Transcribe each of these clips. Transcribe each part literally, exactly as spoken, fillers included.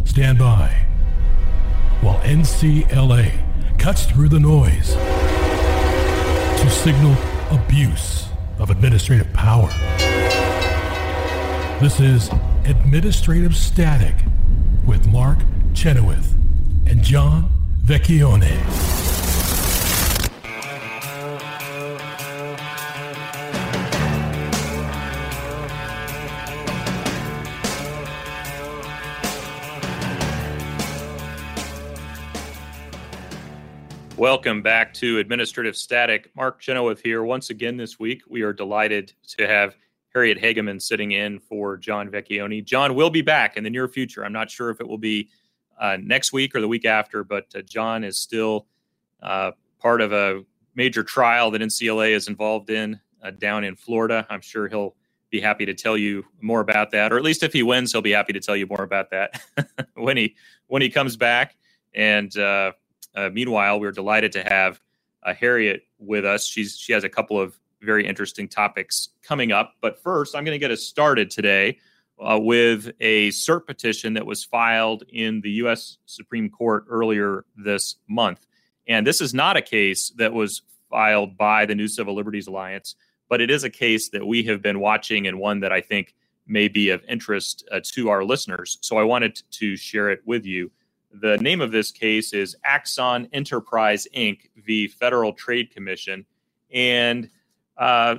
stand by while N C L A cuts through the noise to signal abuse of administrative power. This is Administrative Static with Mark Chenoweth and John Vecchione. Welcome back to Administrative Static. Mark Chenoweth here. Once again this week, we are delighted to have Harriet Hageman sitting in for John Vecchione. John will be back in the near future. I'm not sure if it will be uh, next week or the week after, but uh, John is still uh, part of a major trial that N C L A is involved in uh, down in Florida. I'm sure he'll be happy to tell you more about that, or at least if he wins, he'll be happy to tell you more about that when he when he comes back. And uh, Uh, meanwhile, we're delighted to have uh, Harriet with us. She's she has a couple of very interesting topics coming up. But first, I'm going to get us started today uh, with a cert petition that was filed in the U S Supreme Court earlier this month. And this is not a case that was filed by the New Civil Liberties Alliance, but it is a case that we have been watching and one that I think may be of interest uh, to our listeners. So I wanted to share it with you. The name of this case is Axon Enterprise, Incorporated v. Federal Trade Commission. And uh,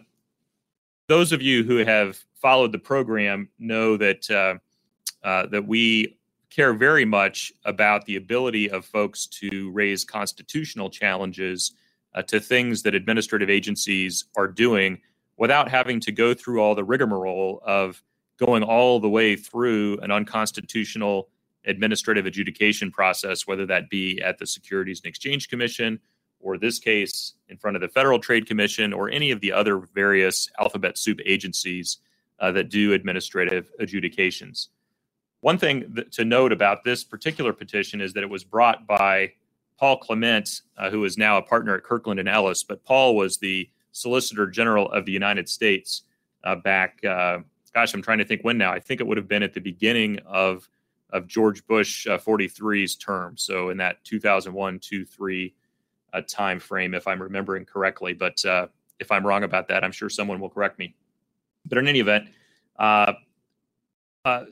those of you who have followed the program know that uh, uh, that we care very much about the ability of folks to raise constitutional challenges uh, to things that administrative agencies are doing without having to go through all the rigmarole of going all the way through an unconstitutional administrative adjudication process, whether that be at the Securities and Exchange Commission, or this case in front of the Federal Trade Commission, or any of the other various alphabet soup agencies uh, that do administrative adjudications. One thing th- to note about this particular petition is that it was brought by Paul Clement, uh, who is now a partner at Kirkland and Ellis, but Paul was the Solicitor General of the United States uh, back, uh, gosh, I'm trying to think when now. I think it would have been at the beginning of of George Bush uh, forty-three's term. So in that two thousand one, two, three uh, time frame, if I'm remembering correctly. But uh, if I'm wrong about that, I'm sure someone will correct me. But in any event, uh, uh,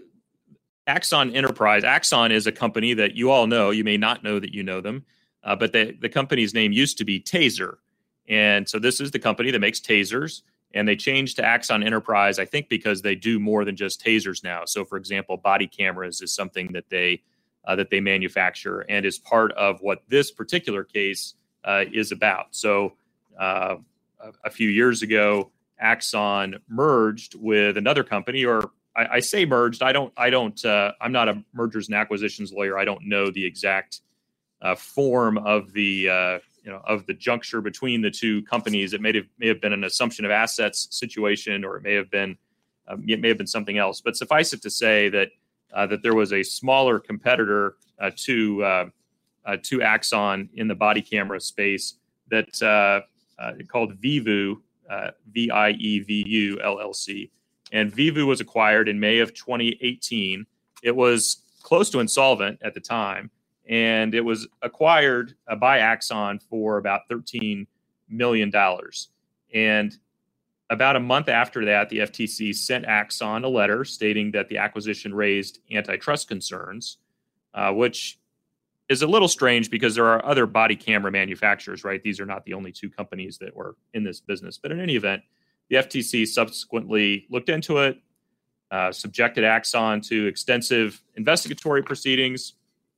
Axon Enterprise, Axon is a company that you all know. You may not know that you know them, uh, but the, the company's name used to be Taser. And so this is the company that makes tasers. And they changed to Axon Enterprise, I think, because they do more than just tasers now. So, for example, body cameras is something that they uh, that they manufacture and is part of what this particular case uh, is about. So, uh, a, a few years ago, Axon merged with another company, or I, I say merged. I don't. I don't. Uh, I'm not a mergers and acquisitions lawyer. I don't know the exact uh, form of the. Uh, You know, of the juncture between the two companies. It may have may have been an assumption of assets situation, or it may have been um, it may have been something else. But suffice it to say that uh, that there was a smaller competitor uh, to uh, uh, to Axon in the body camera space that uh, uh, called Vivu, uh, V I E V U L L C, and Vivu was acquired in May of twenty eighteen. It was close to insolvent at the time. And it was acquired uh, by Axon for about thirteen million dollars. And about a month after that, the F T C sent Axon a letter stating that the acquisition raised antitrust concerns, uh, which is a little strange because there are other body camera manufacturers, right? These are not the only two companies that were in this business. But in any event, the F T C subsequently looked into it, uh, subjected Axon to extensive investigatory proceedings.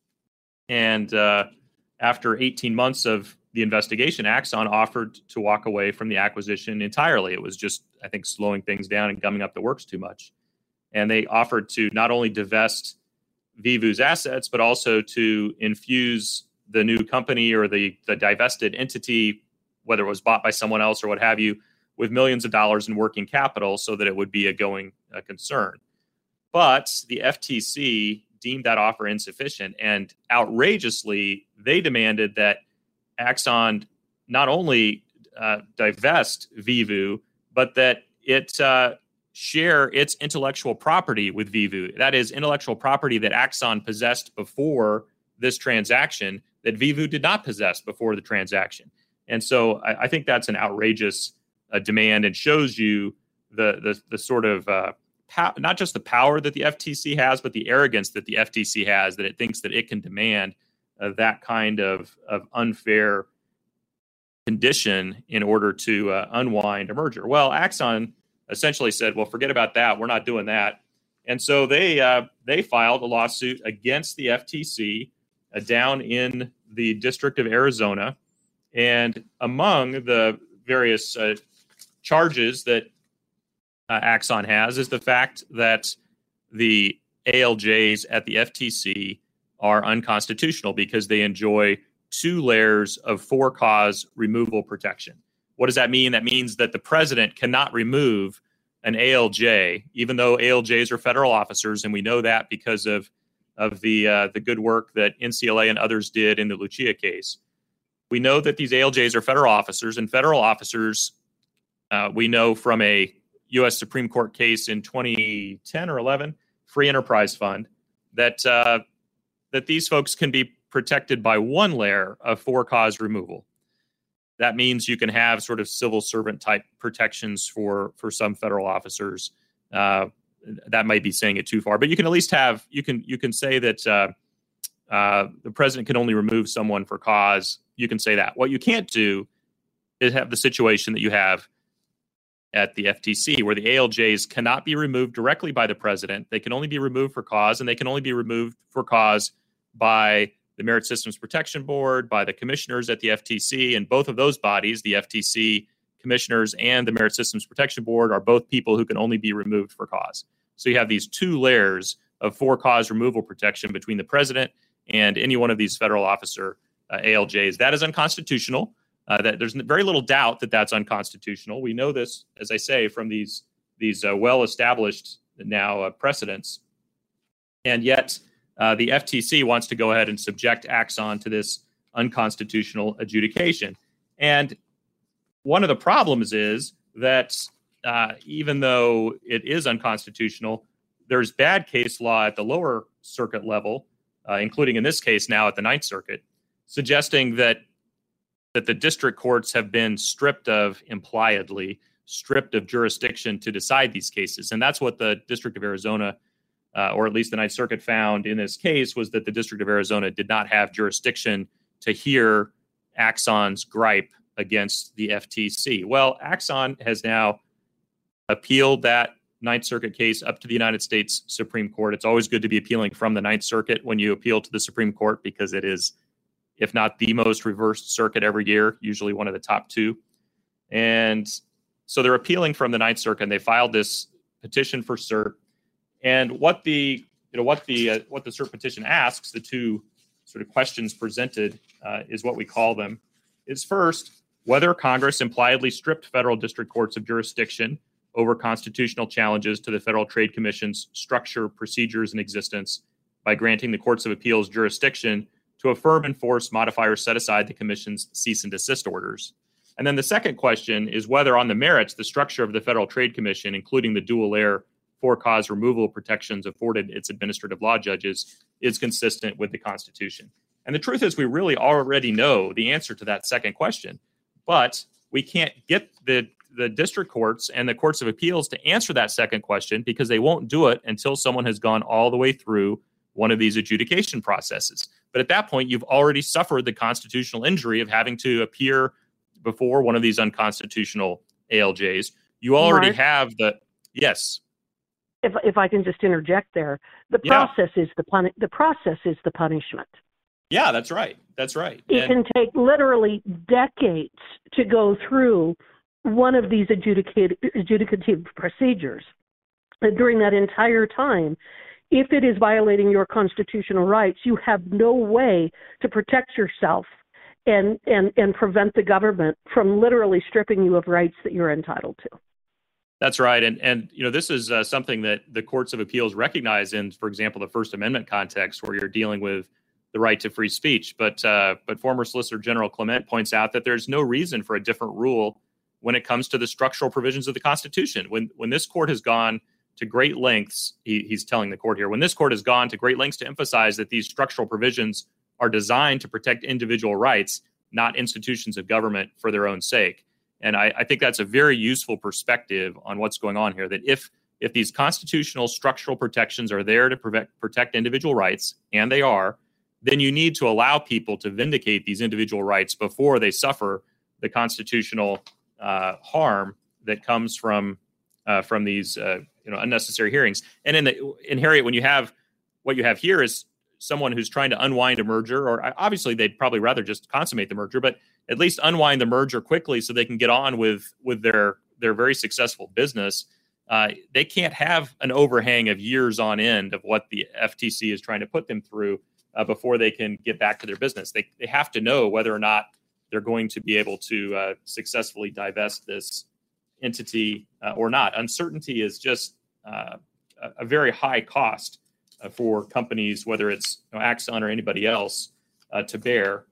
And uh, after eighteen months of the investigation, Axon offered to walk away from the acquisition entirely. It was just, I think, slowing things down and gumming up the works too much. And they offered to not only divest Vivu's assets, but also to infuse the new company or the, the divested entity, whether it was bought by someone else or what have you, with millions of dollars in working capital so that it would be a going uh, concern. But the F T C deemed that offer insufficient, and outrageously, they demanded that Axon not only uh, divest Vivu, but that it uh, share its intellectual property with Vivu. That is intellectual property that Axon possessed before this transaction that Vivu did not possess before the transaction. And so I, I think that's an outrageous uh, demand and shows you the the, the sort of uh, pow- not just the power that the F T C has, but the arrogance that the F T C has, that it thinks that it can demand uh, that kind of, of unfair condition in order to uh, unwind a merger. Well, Axon essentially said, well, forget about that. We're not doing that. And so they uh, they filed a lawsuit against the F T C uh, down in the District of Arizona. And among the various uh, charges that uh, Axon has is the fact that the A L Js at the F T C are unconstitutional because they enjoy two layers of for-cause removal protection. What does that mean? That means that the president cannot remove an A L J, even though A L Js are federal officers, and we know that because of of the uh, the good work that N C L A and others did in the Lucia case. We know that these A L Js are federal officers, and federal officers, uh, we know from a U S Supreme Court case in twenty ten or eleven, Free Enterprise Fund, that uh, that these folks can be protected by one layer of for-cause removal. That means you can have sort of civil servant type protections for, for some federal officers. Uh, that might be saying it too far, but you can at least have, you can, you can say that uh, uh, the president can only remove someone for cause. You can say that. What you can't do is have the situation that you have at the F T C, where the A L Js cannot be removed directly by the president. They can only be removed for cause, and they can only be removed for cause by the Merit Systems Protection Board, by the commissioners at the F T C, and both of those bodies, the F T C commissioners and the Merit Systems Protection Board, are both people who can only be removed for cause. So you have these two layers of for-cause removal protection between the president and any one of these federal officer uh, A L Js. That is unconstitutional. Uh, that there's very little doubt that that's unconstitutional. We know this, as I say, from these these uh, well-established now uh, precedents, and yet uh, the F T C wants to go ahead and subject Axon to this unconstitutional adjudication. And one of the problems is that uh, even though it is unconstitutional, there's bad case law at the lower circuit level, uh, including in this case now at the Ninth Circuit, suggesting that that the district courts have been stripped of, impliedly, stripped of jurisdiction to decide these cases. And that's what the District of Arizona, uh, or at least the Ninth Circuit, found in this case, was that the District of Arizona did not have jurisdiction to hear Axon's gripe against the F T C. Well, Axon has now appealed that Ninth Circuit case up to the United States Supreme Court. It's always good to be appealing from the Ninth Circuit when you appeal to the Supreme Court, because it is, if not the most reversed circuit every year, usually one of the top two. And so they're appealing from the Ninth Circuit, and they filed this petition for cert. And what the you know what the uh, what the cert petition asks, the two sort of questions presented, uh, is what we call them, is first, whether Congress impliedly stripped federal district courts of jurisdiction over constitutional challenges to the Federal Trade Commission's structure, procedures, and existence by granting the courts of appeals jurisdiction to affirm, enforce, modify, or set aside the Commission's cease and desist orders. And then the second question is whether on the merits, the structure of the Federal Trade Commission, including the dual layer for-cause removal protections afforded its administrative law judges, is consistent with the Constitution. And the truth is, we really already know the answer to that second question, but we can't get the, the district courts and the courts of appeals to answer that second question because they won't do it until someone has gone all the way through one of these adjudication processes. But at that point, you've already suffered the constitutional injury of having to appear before one of these unconstitutional A L Js. You already Mark, have the yes. If if I can just interject there, the Yeah. process is the puni- the process is the punishment. Yeah, that's right. That's right. It And can take literally decades to go through one of these adjudicate, adjudicative procedures. And during that entire time, if it is violating your constitutional rights, you have no way to protect yourself and, and, and prevent the government from literally stripping you of rights that you're entitled to. That's right. And, and you know, this is uh, something that the courts of appeals recognize in, for example, the First Amendment context, where you're dealing with the right to free speech. But uh, but former Solicitor General Clement points out that there's no reason for a different rule when it comes to the structural provisions of the Constitution. When when this court has gone to great lengths, he, he's telling the court here, when this court has gone to great lengths to emphasize that these structural provisions are designed to protect individual rights, not institutions of government for their own sake. And I, I think that's a very useful perspective on what's going on here, that if if these constitutional structural protections are there to protect, protect individual rights, and they are, then you need to allow people to vindicate these individual rights before they suffer the constitutional uh, harm that comes from uh, from these uh, you know unnecessary hearings. And in the in Harriet, when you have what you have here is someone who's trying to unwind a merger, or obviously they'd probably rather just consummate the merger, but at least unwind the merger quickly so they can get on with with their their very successful business. Uh, they can't have an overhang of years on end of what the F T C is trying to put them through uh, before they can get back to their business. They they have to know whether or not they're going to be able to uh, successfully divest this entity uh, or not. Uncertainty is just uh, a, a very high cost uh, for companies, whether it's you know, Axon or anybody else, uh, to bear.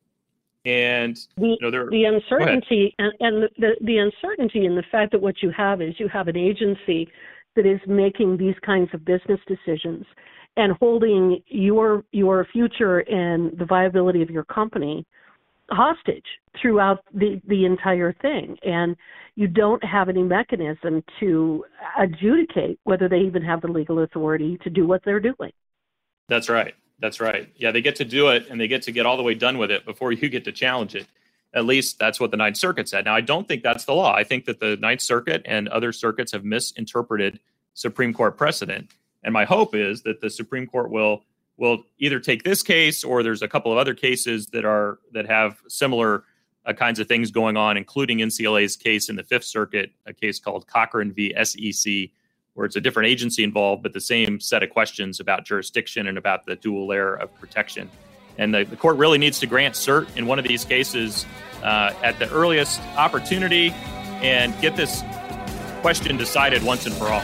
And the, you know, there, the uncertainty and, and the, the uncertainty in the fact that what you have is you have an agency that is making these kinds of business decisions and holding your your future and the viability of your company hostage throughout the, the entire thing. And you don't have any mechanism to adjudicate whether they even have the legal authority to do what they're doing. That's right. That's right. Yeah, they get to do it, and they get to get all the way done with it before you get to challenge it. At least that's what the Ninth Circuit said. Now, I don't think that's the law. I think that the Ninth Circuit and other circuits have misinterpreted Supreme Court precedent. And my hope is that the Supreme Court will will either take this case, or there's a couple of other cases that are that have similar uh, kinds of things going on, including N C L A's case in the Fifth Circuit, a case called Cochran v. S E C, where it's a different agency involved, but the same set of questions about jurisdiction and about the dual layer of protection. And the, the court really needs to grant cert in one of these cases uh, at the earliest opportunity and get this question decided once and for all.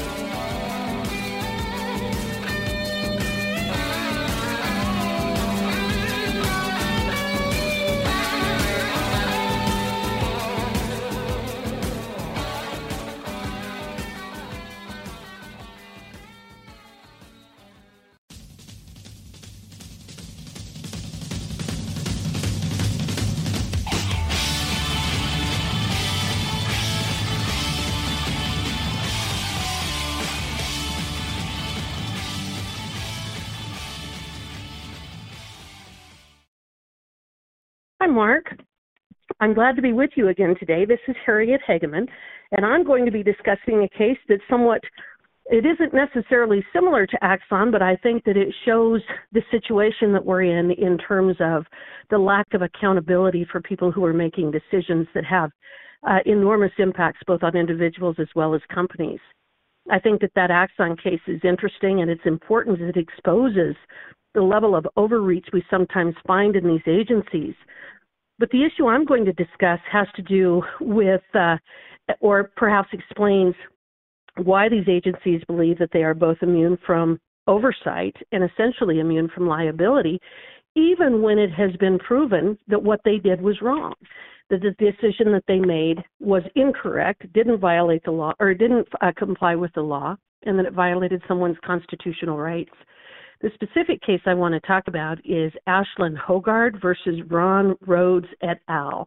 Hi, Mark. I'm glad to be with you again today. This is Harriet Hageman, and I'm going to be discussing a case that's somewhat, it isn't necessarily similar to Axon, but I think that it shows the situation that we're in in terms of the lack of accountability for people who are making decisions that have uh, enormous impacts both on individuals as well as companies. I think that that Axon case is interesting, and it's important that it exposes the level of overreach we sometimes find in these agencies. But the issue I'm going to discuss has to do with, uh, or perhaps explains why these agencies believe that they are both immune from oversight and essentially immune from liability, even when it has been proven that what they did was wrong, that the decision that they made was incorrect, didn't violate the law, or didn't uh, comply with the law, and that it violated someone's constitutional rights. The specific case I want to talk about is Ashlyn Hogard versus Ron Rhodes et al.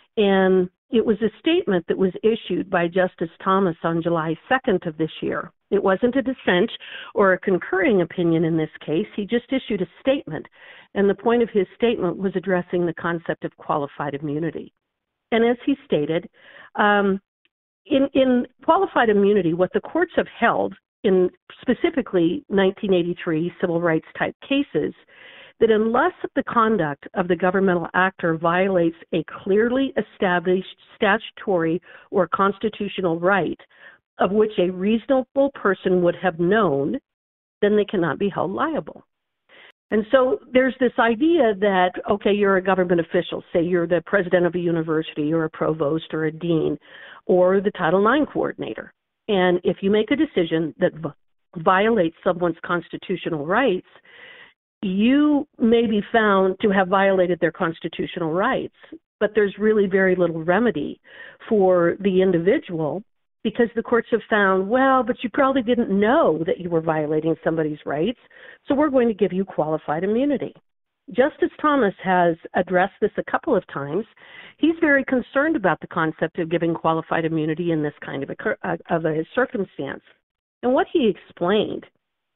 And it was a statement that was issued by Justice Thomas on July second of this year. It wasn't a dissent or a concurring opinion in this case. He just issued a statement. And the point of his statement was addressing the concept of qualified immunity. And as he stated, um, in, in qualified immunity, what the courts have held in specifically nineteen eighty-three civil rights type cases, that unless the conduct of the governmental actor violates a clearly established statutory or constitutional right of which a reasonable person would have known, then they cannot be held liable. And so there's this idea that, okay, you're a government official, say you're the president of a university or a provost or a dean or the Title nine coordinator. And if you make a decision that v- violates someone's constitutional rights, you may be found to have violated their constitutional rights. but there's really very little remedy for the individual because the courts have found, well, but you probably didn't know that you were violating somebody's rights, so we're going to give you qualified immunity. Justice Thomas has addressed this a couple of times. He's very concerned about the concept of giving qualified immunity in this kind of a, of a circumstance. And what he explained,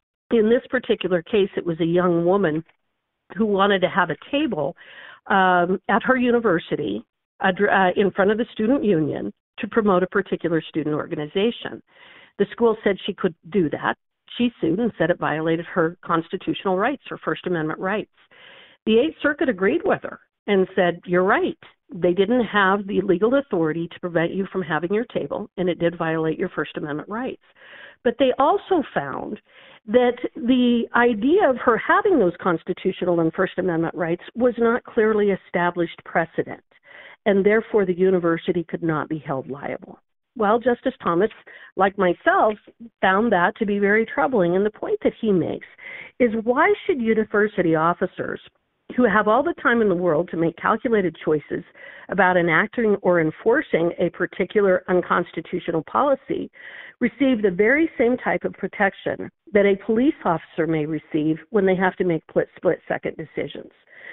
in this particular case, it was a young woman who wanted to have a table um, at her university uh, in front of the student union to promote a particular student organization. The school said she could do that. She sued and said it violated her constitutional rights, her First Amendment rights. The Eighth Circuit agreed with her and said, you're right. They didn't have the legal authority to prevent you from having your table, and it did violate your First Amendment rights. But they also found that the idea of her having those constitutional and First Amendment rights was not clearly established precedent, and therefore the university could not be held liable. Well, Justice Thomas, like myself, found that to be very troubling. And the point that he makes is, why should university officers who have all the time in the world to make calculated choices about enacting or enforcing a particular unconstitutional policy receive the very same type of protection that a police officer may receive when they have to make split-second decisions?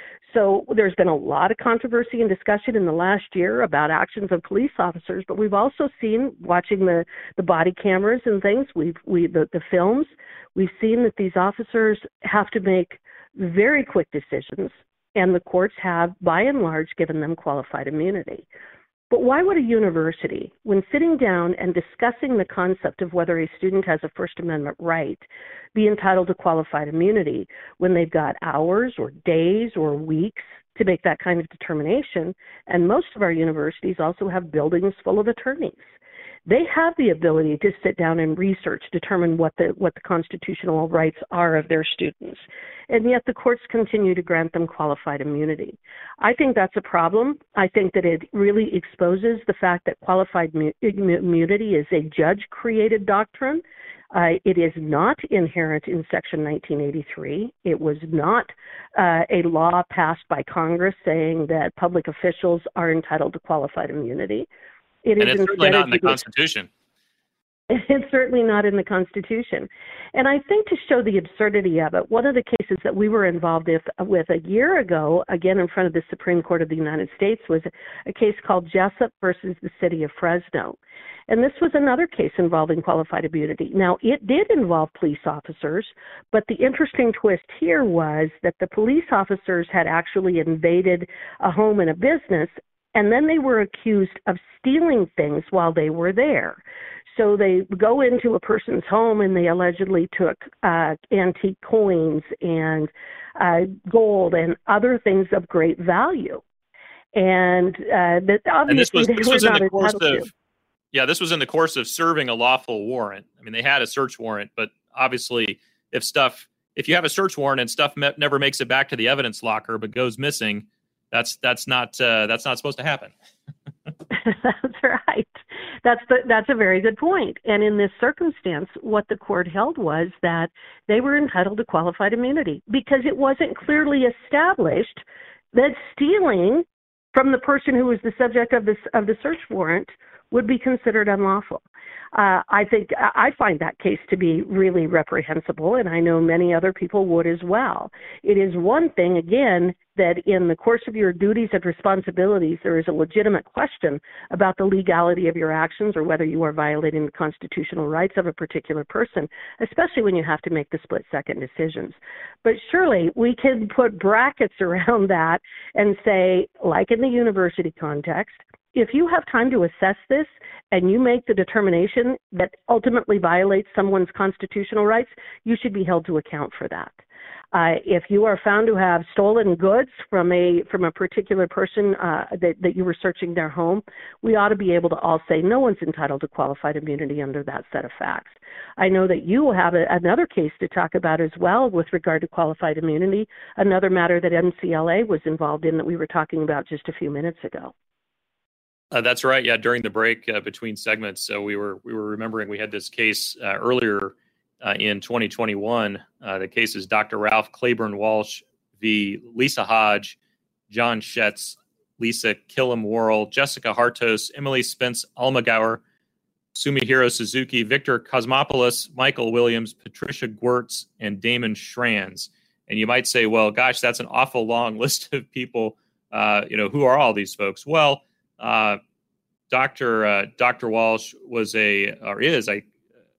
So there's been a lot of controversy and discussion in the last year about actions of police officers, but we've also seen, watching the, the body cameras and things, we've we the, the films, we've seen that these officers have to make very quick decisions, and the courts have, by and large, given them qualified immunity. But why would a university, when sitting down and discussing the concept of whether a student has a First Amendment right, be entitled to qualified immunity when they've got hours or days or weeks to make that kind of determination? And most of our universities also have buildings full of attorneys. They have the ability to sit down and research, determine what the what the constitutional rights are of their students. And yet the courts continue to grant them qualified immunity. I think that's a problem. I think that it really exposes the fact that qualified mu- immunity is a judge-created doctrine. Uh, it is not inherent in Section nineteen eighty-three. It was not uh, a law passed by Congress saying that public officials are entitled to qualified immunity. It and is it's certainly not in the education. Constitution. It's certainly not in the Constitution. And I think to show the absurdity of it, one of the cases that we were involved with, with a year ago, again in front of the Supreme Court of the United States, was a case called Jessup versus the City of Fresno. And this was another case involving qualified immunity. Now, it did involve police officers, but the interesting twist here was that the police officers had actually invaded a home and a business, and then they were accused of stealing things while they were there. So they go into a person's home and they allegedly took uh, antique coins and uh, gold and other things of great value. And uh, that obviously and this was, they this were was in not the course entitled of, to. Yeah, this was in the course of serving a lawful warrant. I mean, they had a search warrant, but obviously if stuff, if you have a search warrant and stuff me- never makes it back to the evidence locker but goes missing, that's that's not uh, that's not supposed to happen. That's right. That's the, that's a very good point. And in this circumstance, what the court held was that they were entitled to qualified immunity because it wasn't clearly established that stealing from the person who was the subject of this of the search warrant would be considered unlawful. Uh, I think I find that case to be really reprehensible, and I know many other people would as well. It is one thing, again, that in the course of your duties and responsibilities, there is a legitimate question about the legality of your actions or whether you are violating the constitutional rights of a particular person, especially when you have to make the split-second decisions. But surely we can put brackets around that and say, like in the university context, if you have time to assess this and you make the determination that ultimately violates someone's constitutional rights, you should be held to account for that. Uh, if you are found to have stolen goods from a from a particular person uh, that, that you were searching their home, we ought to be able to all say no one's entitled to qualified immunity under that set of facts. I know that you will have a, another case to talk about as well with regard to qualified immunity, another matter that N C L A was involved in that we were talking about just a few minutes ago. Uh, that's right. Yeah, during the break uh, between segments, so we were we were remembering we had this case uh, earlier uh, in twenty twenty-one. Uh, the case is Doctor Ralph Claiborne Walsh v. Lisa Hodge, John Schetz, Lisa Killam-Worrell, Jessica Hartos, Emily Spence-Almagauer, Sumihiro Suzuki, Victor Cosmopoulos, Michael Williams, Patricia Gwertz, and Damon Schranz. And you might say, well, gosh, that's an awful long list of people. Uh, you know, who are all these folks? Well, uh, Doctor Uh, Doctor Walsh was a, or is a,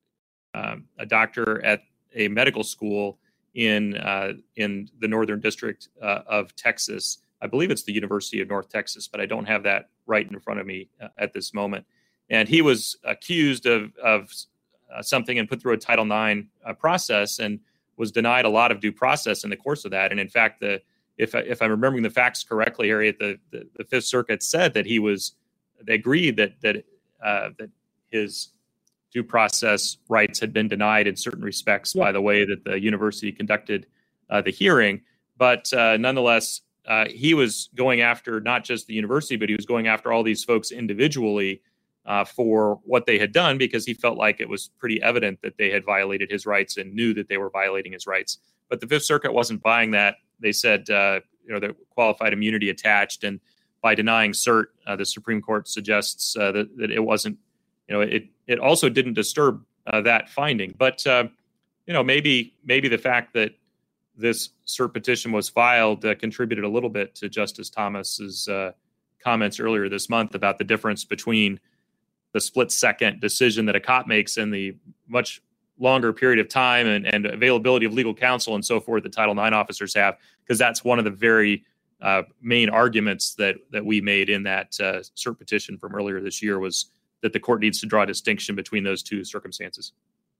uh, a doctor at a medical school in uh, in the Northern District uh, of Texas. I believe it's the University of North Texas, but I don't have that right in front of me uh, at this moment. And he was accused of, of uh, something and put through a Title nine uh, process and was denied a lot of due process in the course of that. And in fact, the if, I, if I'm remembering the facts correctly, Harriet, the, the, the Fifth Circuit said that he was, they agreed that, that, uh, that his due process rights had been denied in certain respects yeah. by the way that the university conducted uh, the hearing. But uh, nonetheless, uh, he was going after not just the university, but he was going after all these folks individually Uh, for what they had done, because he felt like it was pretty evident that they had violated his rights and knew that they were violating his rights. But the Fifth Circuit wasn't buying that. They said, uh, you know, the qualified immunity attached, and by denying cert, uh, the Supreme Court suggests uh, that, that it wasn't, you know, it it also didn't disturb uh, that finding. But uh, you know, maybe maybe the fact that this cert petition was filed uh, contributed a little bit to Justice Thomas's uh, comments earlier this month about the difference between the split second decision that a cop makes in the much longer period of time and, and availability of legal counsel and so forth that Title nine officers have, because that's one of the very uh, main arguments that that we made in that uh, cert petition from earlier this year, was that the court needs to draw a distinction between those two circumstances.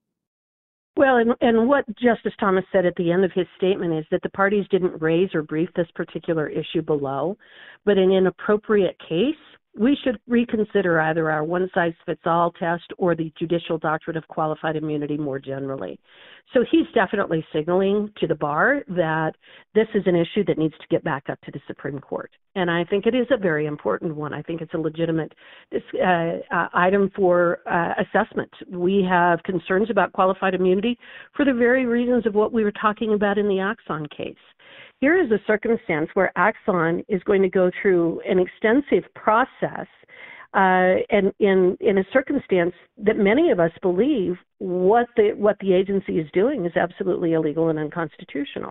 Well, and, and what Justice Thomas said at the end of his statement is that the parties didn't raise or brief this particular issue below, but in an appropriate case, we should reconsider either our one-size-fits-all test or the judicial doctrine of qualified immunity more generally. So he's definitely signaling to the bar that this is an issue that needs to get back up to the Supreme Court. And I think it is a very important one. I think it's a legitimate uh, uh, item for uh, assessment. We have concerns about qualified immunity for the very reasons of what we were talking about in the Axon case. Here is a circumstance where Axon is going to go through an extensive process uh, and in, in a circumstance that many of us believe what the, what the agency is doing is absolutely illegal and unconstitutional.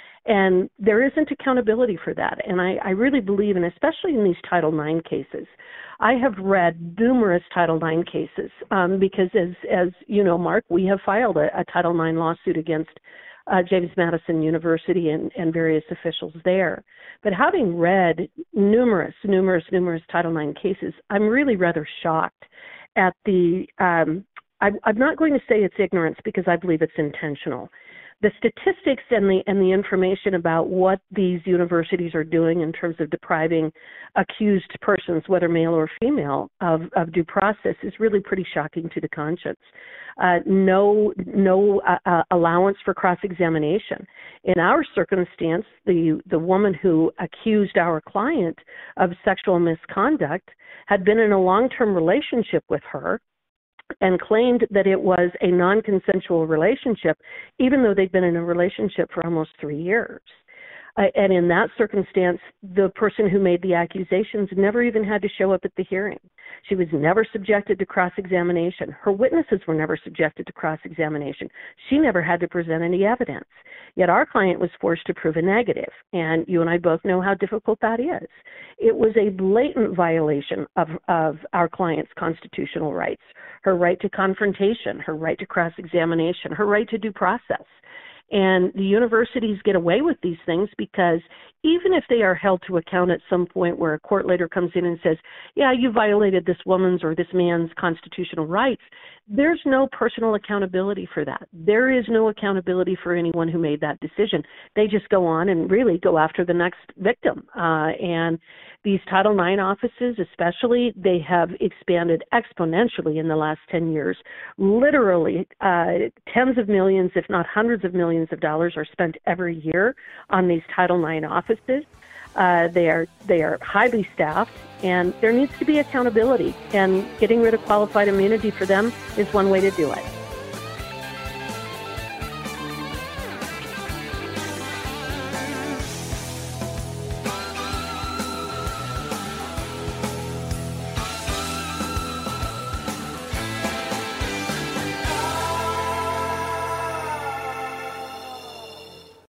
And there isn't accountability for that. And I, I really believe, and especially in these Title nine cases, I have read numerous Title nine cases um, because, as, as you know, Mark, we have filed a, a Title nine lawsuit against Uh, James Madison University and, and various officials there. But having read numerous, numerous, numerous Title nine cases, I'm really rather shocked at the, um, I, I'm not going to say it's ignorance because I believe it's intentional. The statistics and the and the information about what these universities are doing in terms of depriving accused persons, whether male or female, of, of due process is really pretty shocking to the conscience. Uh, no no uh, uh, allowance for cross-examination. In our circumstance, the, the woman who accused our client of sexual misconduct had been in a long-term relationship with her and claimed that it was a non-consensual relationship, even though they'd been in a relationship for almost three years. Uh, and in that circumstance, the person who made the accusations never even had to show up at the hearing. She was never subjected to cross-examination. Her witnesses were never subjected to cross-examination. She never had to present any evidence. Yet our client was forced to prove a negative, and you and I both know how difficult that is. It was a blatant violation of, of our client's constitutional rights, her right to confrontation, her right to cross-examination, her right to due process. And the universities get away with these things because even if they are held to account at some point where a court later comes in and says, yeah, you violated this woman's or this man's constitutional rights, there's no personal accountability for that. There is no accountability for anyone who made that decision. They just go on and really go after the next victim. Uh, and these Title nine offices especially, they have expanded exponentially in the last ten years. Literally uh, tens of millions, if not hundreds of millions of dollars are spent every year on these Title nine offices. Uh, they are they are highly staffed, and there needs to be accountability, and getting rid of qualified immunity for them is one way to do it.